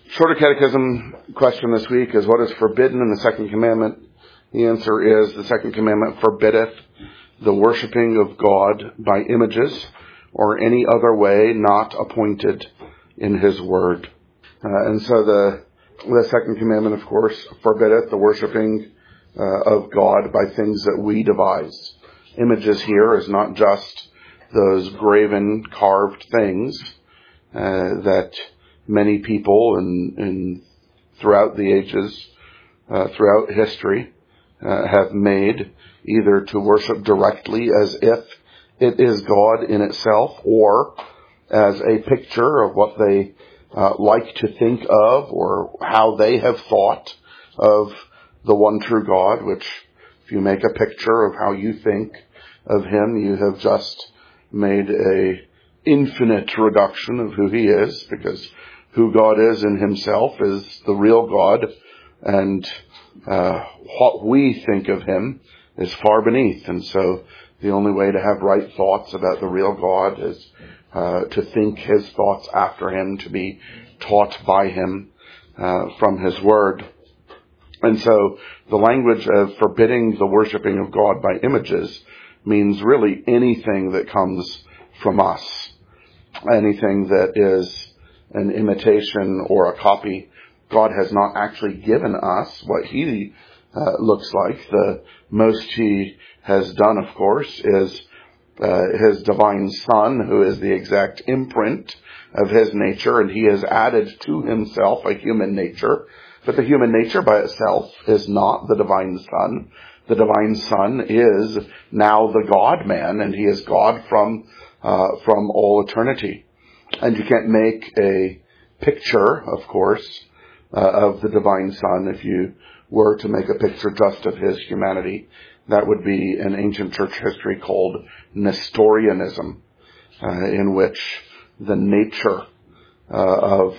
Shorter Catechism question this week is, what is forbidden in the second commandment? The answer is, the second commandment forbiddeth the worshipping of God by images or any other way not appointed in His Word. And so the second commandment, of course, forbiddeth the worshipping of God by things that we devise. Images here is not just those graven, carved things that many people in throughout the ages, throughout history, have made, either to worship directly as if it is God in itself, or as a picture of what they like to think of, or how they have thought of the one true God, which, if you make a picture of how you think of Him, you have just made a infinite reduction of who He is, because who God is in Himself is the real God, and what we think of Him is far beneath. And so the only way to have right thoughts about the real God is to think His thoughts after Him, to be taught by Him from His Word. And so the language of forbidding the worshiping of God by images means really anything that comes from us, anything that is an imitation or a copy. God has not actually given us what He looks like. The most He has done, of course, is His divine Son, who is the exact imprint of His nature, and He has added to Himself a human nature. But the human nature by itself is not the divine Son. The divine Son is now the God-man, and He is God from all eternity. And you can't make a picture, of course, of the divine Son. If you were to make a picture just of His humanity, that would be in ancient church history called Nestorianism, in which the nature of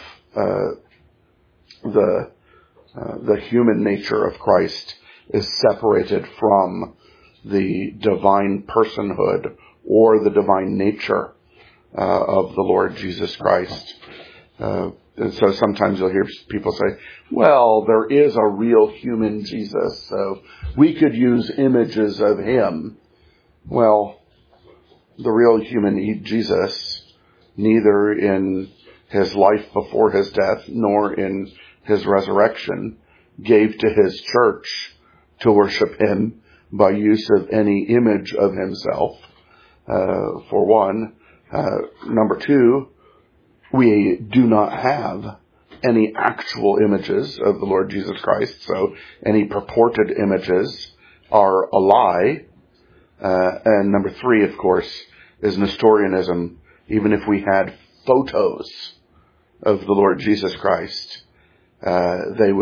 the human nature of Christ is separated from the divine personhood or the divine nature of the Lord Jesus Christ. And so sometimes you'll hear people say, well, there is a real human Jesus, so we could use images of Him. Well, the real human Jesus, neither in His life before His death nor in His resurrection, gave to His church to worship Him by use of any image of Himself, for one. Number two, we do not have any actual images of the Lord Jesus Christ, so any purported images are a lie. And number three, of course, is Nestorianism. Even if we had photos of the Lord Jesus Christ, it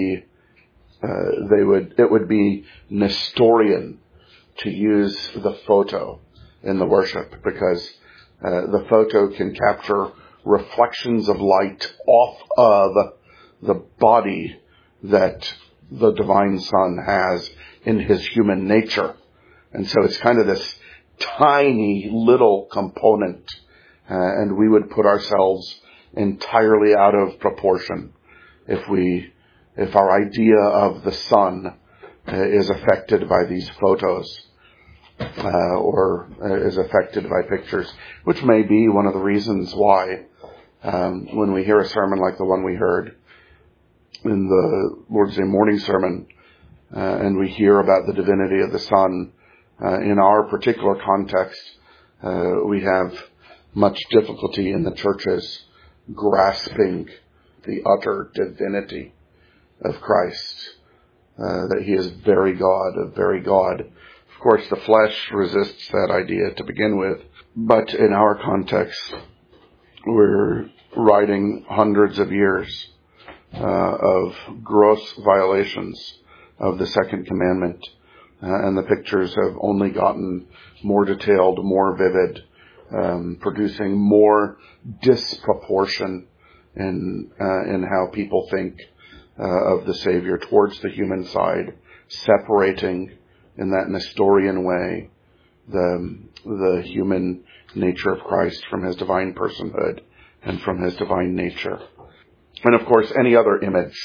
would be Nestorian to use the photo in the worship, because the photo can capture reflections of light off of the body that the divine Son has in His human nature. And so it's kind of this tiny little component, and we would put ourselves entirely out of proportion if our idea of the Son is affected by these photos, or is affected by pictures, which may be one of the reasons why when we hear a sermon like the one we heard in the Lord's Day morning sermon, and we hear about the divinity of the Son, in our particular context, we have much difficulty in the churches grasping the utter divinity of Christ, that He is very God of very God. Of course, the flesh resists that idea to begin with, but in our context, we're riding hundreds of years of gross violations of the second commandment, and the pictures have only gotten more detailed, more vivid, producing more disproportion in how people think of the Savior towards the human side, separating in that Nestorian way the human nature of Christ from His divine personhood and from His divine nature. And of course, any other image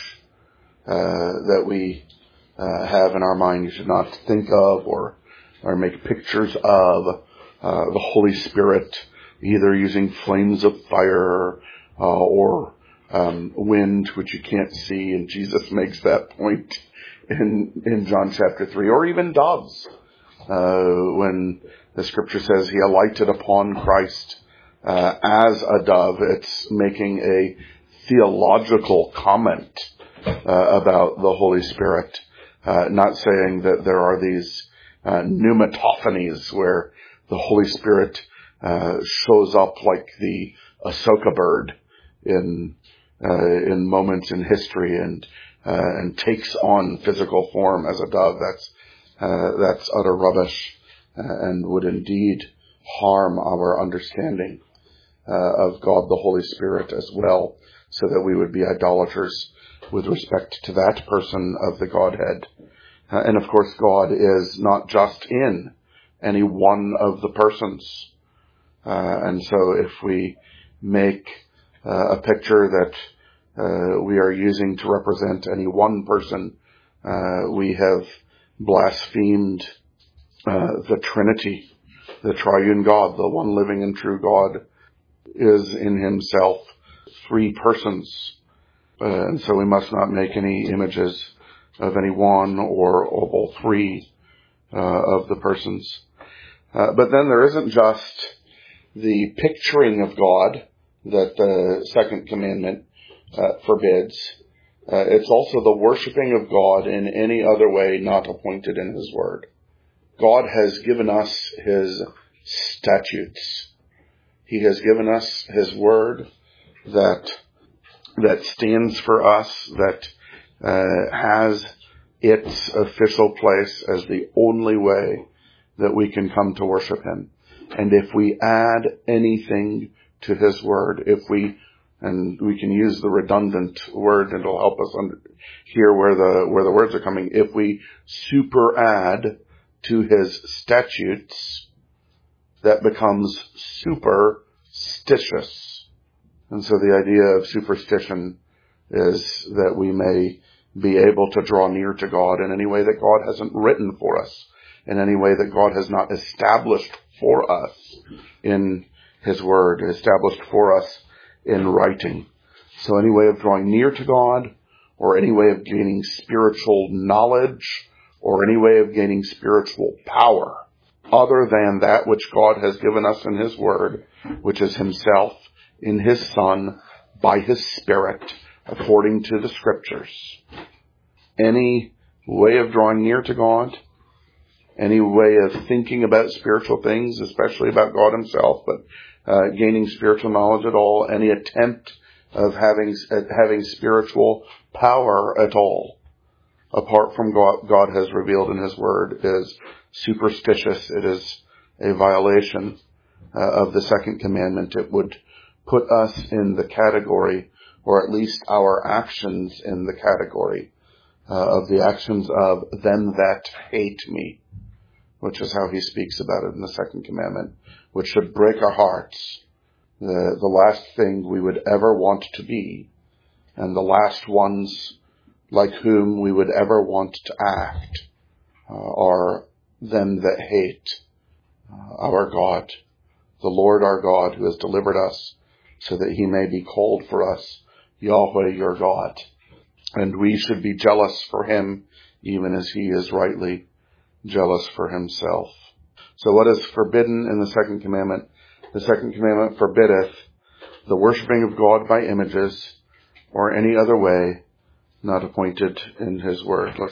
that we have in our mind, you should not think of or make pictures of the Holy Spirit, either using flames of fire or wind, which you can't see, and Jesus makes that point in John chapter 3, or even doves, when the scripture says he alighted upon Christ as a dove. It's making a theological comment about the Holy Spirit, not saying that there are these pneumatophanies where the Holy Spirit shows up like the Ahsoka bird in moments in history and takes on physical form as a dove. That's utter rubbish and would indeed harm our understanding of God the Holy Spirit as well, so that we would be idolaters with respect to that person of the Godhead. And of course, God is not just in any one of the persons. And so if we make a picture that we are using to represent any one person, we have blasphemed the Trinity, the triune God. The one living and true God is in himself three persons. And so we must not make any images of any one or of all three of the persons. But then there isn't just the picturing of God that the second commandment forbids. It's also the worshiping of God in any other way not appointed in his word. God has given us his statutes. He has given us his word that stands for us, that has its official place as the only way that we can come to worship him. And if we add anything to his word, and we can use the redundant word and it'll help us hear where the words are coming. If we super add to his statutes, that becomes superstitious. And so the idea of superstition is that we may be able to draw near to God in any way that God hasn't written for us, in any way that God has not established for us in his word, established for us in writing. So any way of drawing near to God, or any way of gaining spiritual knowledge, or any way of gaining spiritual power, other than that which God has given us in his word, which is himself in his Son, by his Spirit, according to the scriptures. Any way of drawing near to God, any way of thinking about spiritual things, especially about God himself, but gaining spiritual knowledge at all, any attempt of having spiritual power at all, apart from God has revealed in his word, is superstitious. It is a violation of the second commandment. It would put us in the category, or at least our actions in the category of the actions of them that hate me, which is how he speaks about it in the second commandment, which should break our hearts. The last thing we would ever want to be, and the last ones like whom we would ever want to act, are them that hate our God, the Lord our God, who has delivered us so that he may be called for us Yahweh your God. And we should be jealous for him, even as he is rightly jealous for himself. So what is forbidden in the second commandment? The second commandment forbiddeth the worshiping of God by images or any other way not appointed in his word.